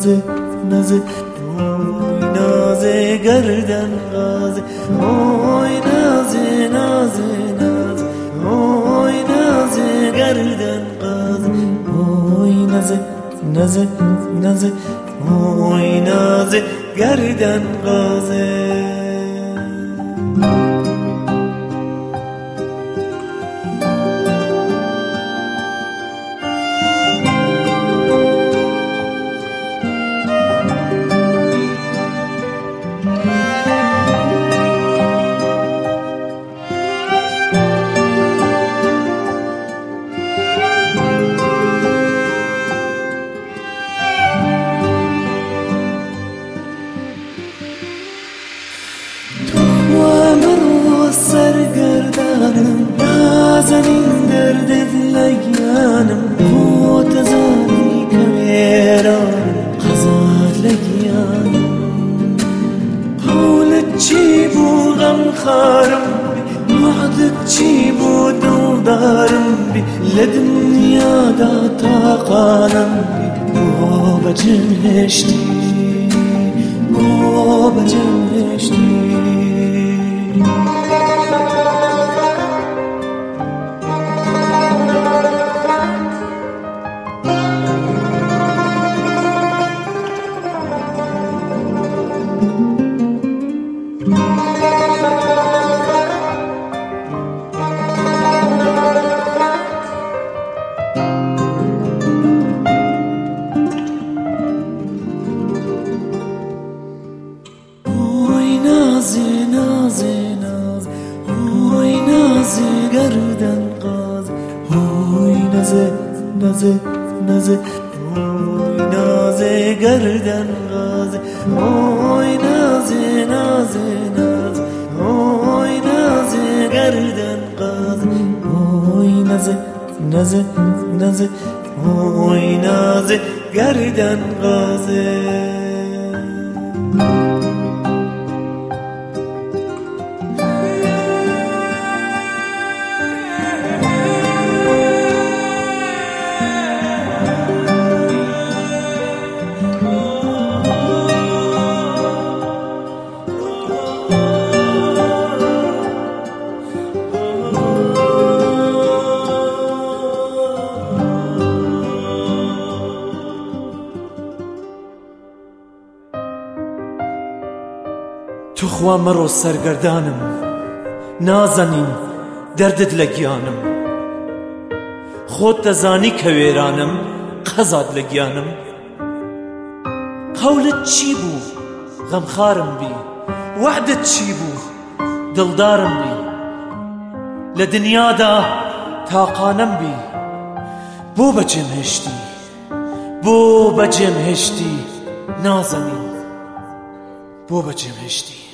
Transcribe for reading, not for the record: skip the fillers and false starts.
نازه نازه وای نازه گردن غازه وای نازه نازه نازه وای نازه گردن غازه وای نازه نازه نازه وای نازه گردن غازه سرگردانم نازنین درد لگیانم بو تزانی کمیرانم قزاد لگیانم قولت چی بو غم خارم بی وعدت چی بو دلدارم بی لدنیا دا طاقانم بی بو بجمشتی بو بجمشتی نازه نازه ناز وای نازه گردن غاز وای نازه نازه نازه وای نازه گردن غاز وای نازه نازه ناز وای نازه گردن غاز وای نازه نازه نازه وای نازه گردن غازه تو خوا مرۆ سەرگەردانم نازەنین دەردت لە گیانم خۆت دەزانی کە وێرانم قەزاد لە گیانم قەولت چی بوو غەمخارم بی وعدت چی بوو دڵدارم بی لە دنیادا تاقانم بی بۆ بەجێم هێشتی بۆ بەجێم هێشتی نازەنین بۆ بەجێم هێشتی